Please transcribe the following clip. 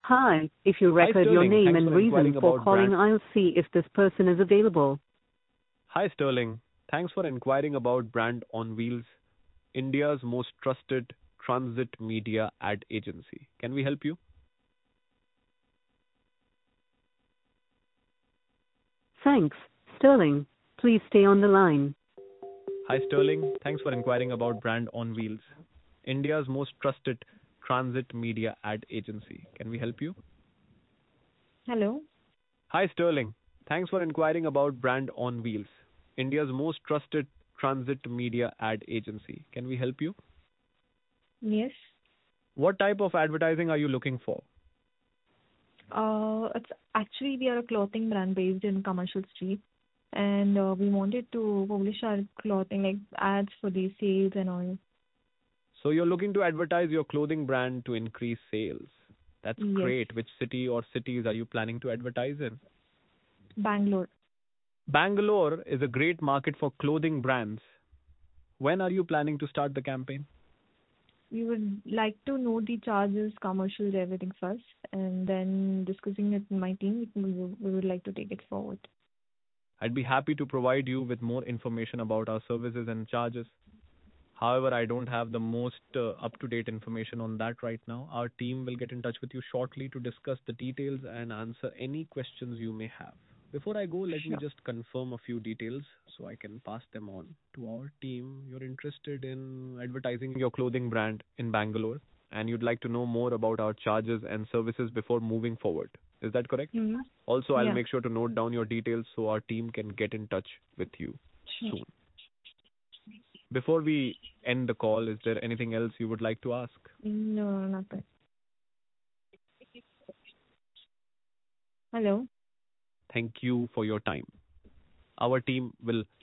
Hi, if you Hi, record your Sterling. name Thanks and for reason inquiring for about calling, brand. I'll see if this person is available. Hi, Sterling. Thanks for inquiring about Brand on Wheels, India's most trusted transit media ad agency. Can we help you? Thanks, Sterling. Please stay on the line. Hi, Sterling. Thanks for inquiring about Brand on Wheels, India's most trusted transit media ad agency. Can we help you? Hello. Hi, Sterling. Thanks for inquiring about Brand on Wheels, India's most trusted transit media ad agency. Can we help you? Yes. What type of advertising are you looking for? It's actually we are a clothing brand based in Commercial Street, and we wanted to publish our clothing like ads for the sales and all. So you're looking to advertise your clothing brand to increase sales. That's Yes. great. Which city or cities are you planning to advertise in? Bangalore. Bangalore is a great market for clothing brands. When are you planning to start the campaign? We would like to know the charges, commercials, everything first, and then discussing it with my team, we would like to take it forward. I'd be happy to provide you with more information about our services and charges. However, I don't have the most up-to-date information on that right now. Our team will get in touch with you shortly to discuss the details and answer any questions you may have. Before I go, let me Sure. just confirm a few details so I can pass them on to our team. You're interested in advertising your clothing brand in Bangalore, and you'd like to know more about our charges and services before moving forward. Is that correct? Mm-hmm. Also, I'll Yeah. make sure to note down your details so our team can get in touch with you Sure. soon. Before we end the call, is there anything else you would like to ask? No, nothing. Hello. Thank you for your time. Our team will